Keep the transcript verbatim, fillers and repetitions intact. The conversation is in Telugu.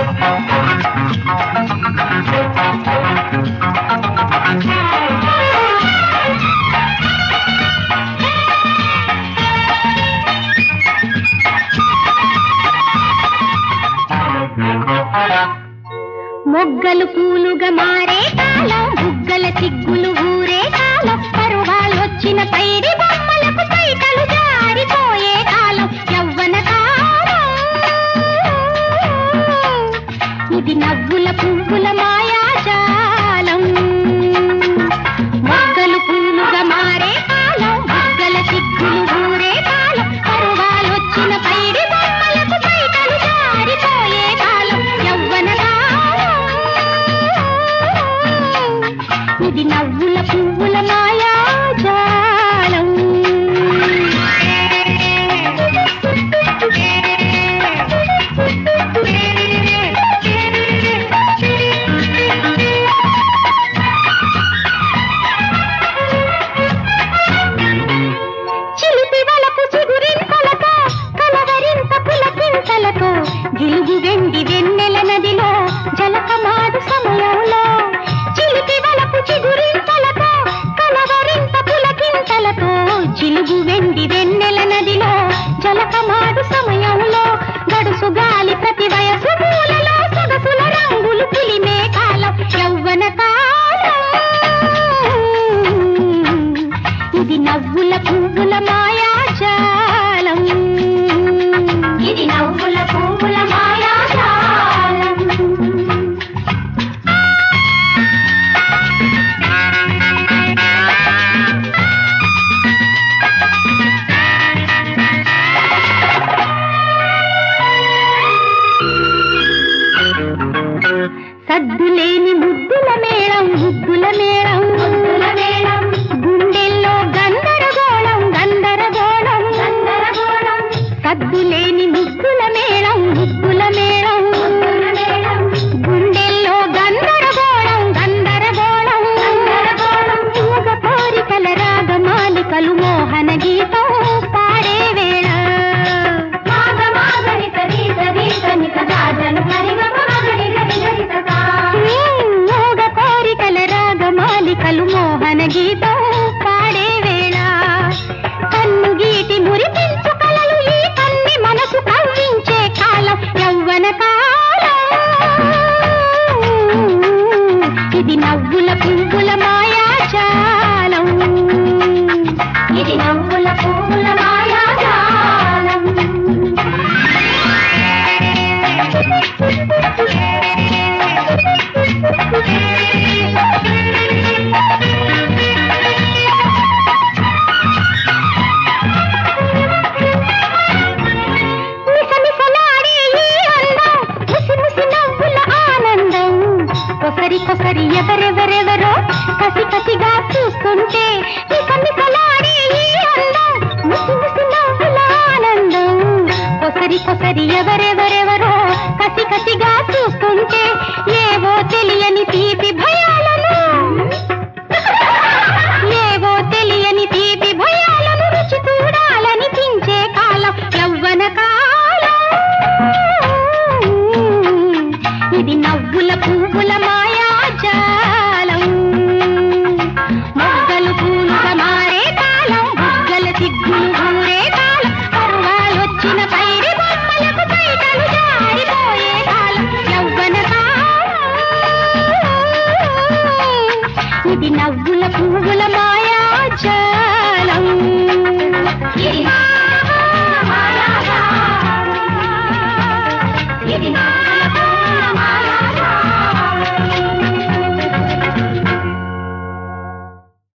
మొగ్గలు పూలుగా మారే కాలం, బుగ్గల సిగ్గులు ఊరే కాలం, పరువాలొచ్చిన పైడి బొమ్మలకు పైటలు జారిపోయే కాలం, యవ్వన కాలం ఇది నవ్వుల పువ్వుల మాయాజాలం. మొగ్గలు పూలుగా మారే కాలం, బుగ్గల సిగ్గులు ఊరే కాలం, పరువాలొచ్చిన పైడి బొమ్మలకు పైటలు జారిపోయే కాలం, యవ్వన ఇది నవ్వుల పువ్వుల మాయాజాలం. చిలిపి వలపు చిగురింతలతో, కలవరింత పులకింతలతో, గిలుగు వెండి వెన్నెల నదిలో జలకమాడు సమయంలో, చిలిపి వలపు చిగురింతలతో, కలవరింత పులకింతలతో, జిలుగు వెండి వెన్నెల నదిలో జలకమాడు సమయంలో, గడుసు గాలి ప్రతి వయసు మూలలో సొగసుల రంగులు పులిమే కాలం, యవ్వన కాలం ఇది నవ్వుల పువ్వుల మాయాజాలం. ఇది నవ్వుల పువ్వుల మాయాజాలం. సద్దులేని ముద్దుల మేళం, ముద్దుల మేళం, ముద్దుల మేళం, గుండెల్లో గందరగోళం, గందరగోళం, గందరగోళం, సద్దులేని ముద్దుల మేళం, ముద్దుల మేళం, ముద్దుల మేళం, గుండెల్లో గందరగోళం, గందరగోళం, గందరగోళం, ఊగ కోరికల రాగమాలికలు మోహన గీతం పాడే వేళ, మాగ మాగరి తరి తరి తనిక దాజలు హరిగ ఊగ కోరికల రాగమాలికలు మోహన గీతం పాడే వేళ, కన్ను గీటి మురిపించు కలలు ఈ కన్ని మనసు కవ్వించే కాలం, యవ్వన కాలం ఇది నవ్వుల పువ్వుల మాయాజాలం. ఇది నవ్వుల పువ్వుల మాయాజాలం. మిసమిసలాడే ఈ అందం, ముసి ముసి నవ్వుల ఆనందం, కొసరికొసరి ఎవరెవరెవరో కసి కసిగా చూస్తుంటే, మిసమిసలాడే ఈ అందం, ముసి ముసి నవ్వుల ఆనందం, కొసరికొసరి ఎవరెవరెవరో కసి కసిగా చూస్తుంటే, ఏవో తెలియని తీపి భయాలను, ఏవో తెలియని తీపి భయాలను రుచి చూడాలనిపించే కాలం, యవ్వన కాలం ఇది నవ్వుల పువ్వుల మాయాజాలం. మొగ్గలు పూలుగా మారే కాలం, బుగ్గల సిగ్గులు ఊరే కాలం, పరువాలొచ్చిన పైడి బొమ్మలకు పైటలు జారిపోయే కాలం, యవ్వన కాలం ఇది నవ్వుల పువ్వుల మాయ